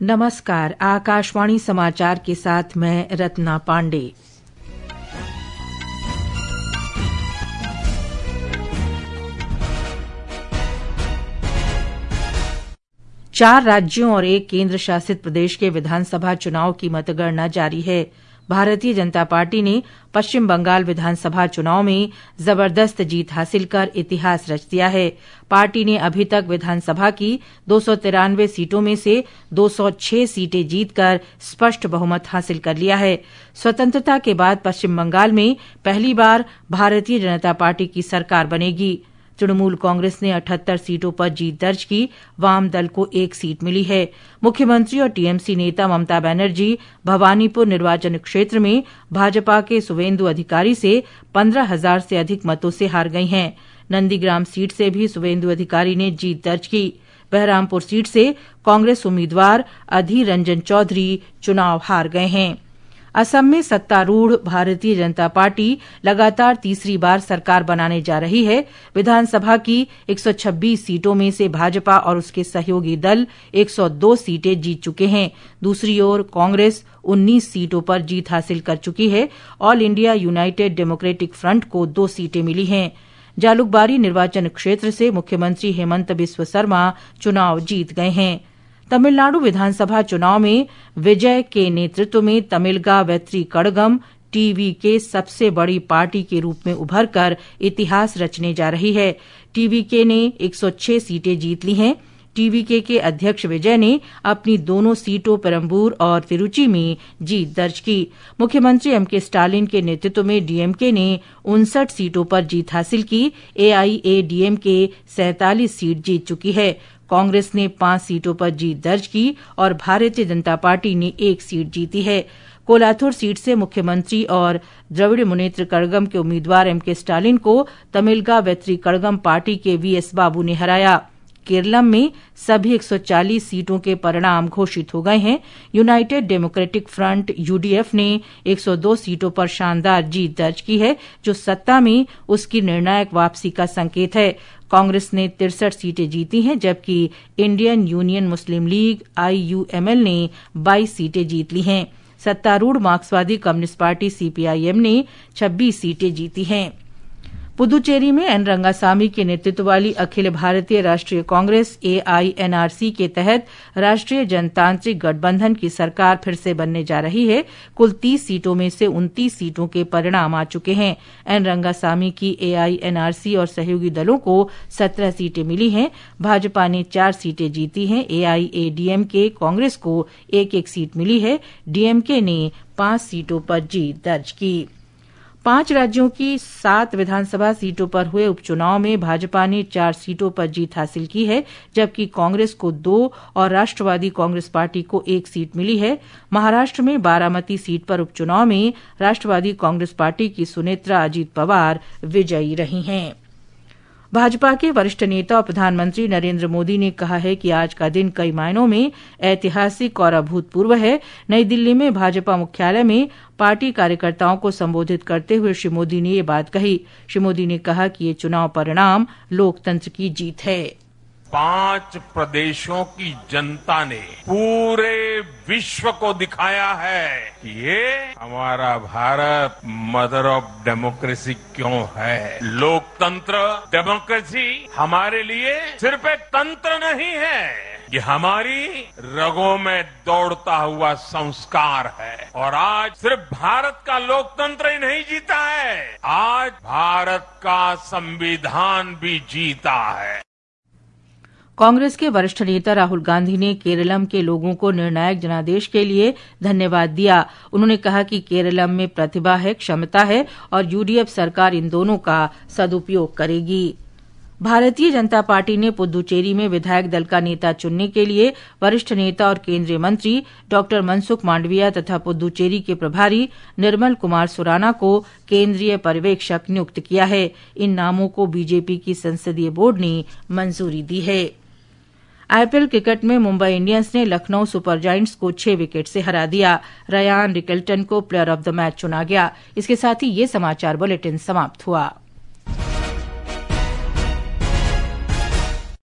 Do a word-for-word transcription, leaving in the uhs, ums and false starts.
नमस्कार, आकाशवाणी समाचार के साथ मैं रत्ना पांडे। चार राज्यों और एक केंद्र शासित प्रदेश के विधानसभा चुनाव की मतगणना जारी है। भारतीय जनता पार्टी ने पश्चिम बंगाल विधानसभा चुनाव में जबरदस्त जीत हासिल कर इतिहास रच दिया है। पार्टी ने अभी तक विधानसभा की दो सौ तिरानवे सीटों में से दो सौ छह सीटें जीतकर स्पष्ट बहुमत हासिल कर लिया है। स्वतंत्रता के बाद पश्चिम बंगाल में पहली बार भारतीय जनता पार्टी की सरकार बनेगी। तृणमूल कांग्रेस ने अठहत्तर सीटों पर जीत दर्ज की, वाम दल को एक सीट मिली है। मुख्यमंत्री और टीएमसी नेता ममता बनर्जी भवानीपुर निर्वाचन क्षेत्र में भाजपा के सुवेंदु अधिकारी से पंद्रह हजार से अधिक मतों से हार गई हैं। नंदीग्राम सीट से भी सुवेंदु अधिकारी ने जीत दर्ज की। बहरामपुर सीट से कांग्रेस उम्मीदवार अधीर रंजन चौधरी चुनाव हार गए हैं। असम में सत्तारूढ़ भारतीय जनता पार्टी लगातार तीसरी बार सरकार बनाने जा रही है। विधानसभा की एक सौ छब्बीस सीटों में से भाजपा और उसके सहयोगी दल एक सौ दो सीटें जीत चुके हैं। दूसरी ओर कांग्रेस उन्नीस सीटों पर जीत हासिल कर चुकी है। All India United Democratic Front को दो सीटें मिली हैं। जालुकबारी निर्वाचन क्षेत्र से मुख्यमंत्री हेमंत बिस्व शर्मा चुनाव जीत गए हैं। तमिलनाडु विधानसभा चुनाव में विजय के नेतृत्व में तमिलगा वेत्री कड़गम टीवी के सबसे बड़ी पार्टी के रूप में उभर कर इतिहास रचने जा रही है। टीवी के ने एक सौ छह सीटें जीत ली हैं। टीवीके के अध्यक्ष विजय ने अपनी दोनों सीटों पेरम्बूर और तिरुचि में जीत दर्ज की। मुख्यमंत्री एम के स्टालिन के नेतृत्व में डीएमके ने उनसठ सीटों पर जीत हासिल की। एआईएडीएमके सैंतालीस सीट जीत चुकी है। कांग्रेस ने पांच सीटों पर जीत दर्ज की और भारतीय जनता पार्टी ने एक सीट जीती है। कोलाथुर सीट से मुख्यमंत्री और द्रविड़ मुनेत्र कड़गम के उम्मीदवार एम के स्टालिन को तमिलगा वेत्री कड़गम पार्टी के वीएस बाबू ने हराया। केरलम में सभी एक सौ चालीस सीटों के परिणाम घोषित हो गए हैं। यूनाइटेड डेमोक्रेटिक फ्रंट यूडीएफ ने एक सौ दो सीटों पर शानदार जीत दर्ज की है, जो सत्ता में उसकी निर्णायक वापसी का संकेत है। कांग्रेस ने तिरसठ सीटें जीती हैं, जबकि Indian Union Muslim League IUML ने बाईस सीटें जीत ली हैं। सत्तारूढ़ मार्क्सवादी कम्युनिस्ट पार्टी सीपीआईएम ने छब्बीस सीटें जीती हैं। पुदुचेरी में एन रंगासामी के नेतृत्व वाली अखिल भारतीय राष्ट्रीय कांग्रेस एआईएनआरसी के तहत राष्ट्रीय जनतांत्रिक गठबंधन की सरकार फिर से बनने जा रही है। कुल तीस सीटों में से उनतीस सीटों के परिणाम आ चुके हैं। एन रंगासामी की एआईएनआरसी और सहयोगी दलों को सत्रह सीटें मिली हैं। भाजपा ने चार सीटें जीती हैं। एआईएडीएमके कांग्रेस को एक एक सीट मिली है। डीएमके ने पांच सीटों पर जीत दर्ज की। पांच राज्यों की सात विधानसभा सीटों पर हुए उपचुनाव में भाजपा ने चार सीटों पर जीत हासिल की है, जबकि कांग्रेस को दो और राष्ट्रवादी कांग्रेस पार्टी को एक सीट मिली है। महाराष्ट्र में बारामती सीट पर उपचुनाव में राष्ट्रवादी कांग्रेस पार्टी की सुनेत्रा अजीत पवार विजयी रही हैं। भाजपा के वरिष्ठ नेता और प्रधानमंत्री नरेंद्र मोदी ने कहा है कि आज का दिन कई मायनों में ऐतिहासिक और अभूतपूर्व है। नई दिल्ली में भाजपा मुख्यालय में पार्टी कार्यकर्ताओं को संबोधित करते हुए श्री मोदी ने ये बात कही। श्री मोदी ने कहा कि ये चुनाव परिणाम लोकतंत्र की जीत है। पांच प्रदेशों की जनता ने पूरे विश्व को दिखाया है कि ये हमारा भारत मदर ऑफ डेमोक्रेसी क्यों है। लोकतंत्र डेमोक्रेसी हमारे लिए सिर्फ एक तंत्र नहीं है, ये हमारी रगों में दौड़ता हुआ संस्कार है। और आज सिर्फ भारत का लोकतंत्र ही नहीं जीता है, आज भारत का संविधान भी जीता है। कांग्रेस के वरिष्ठ नेता राहुल गांधी ने केरलम के लोगों को निर्णायक जनादेश के लिए धन्यवाद दिया। उन्होंने कहा कि केरलम में प्रतिभा है, क्षमता है और यूडीएफ सरकार इन दोनों का सदुपयोग करेगी। भारतीय जनता पार्टी ने पुदुचेरी में विधायक दल का नेता चुनने के लिए वरिष्ठ नेता और केंद्रीय मंत्री डॉक्टर मनसुख मांडविया तथा पुदुचेरी के प्रभारी निर्मल कुमार सुराना को केंद्रीय पर्यवेक्षक नियुक्त किया है। इन नामों को बीजेपी की संसदीय बोर्ड ने मंजूरी दी है। आईपीएल क्रिकेट में मुंबई इंडियंस ने लखनऊ सुपर जायंट्स को छह विकेट से हरा दिया। रयान रिकल्टन को प्लेयर ऑफ द मैच चुना गया। इसके साथ ही ये समाचार बुलेटिन समाप्त हुआ।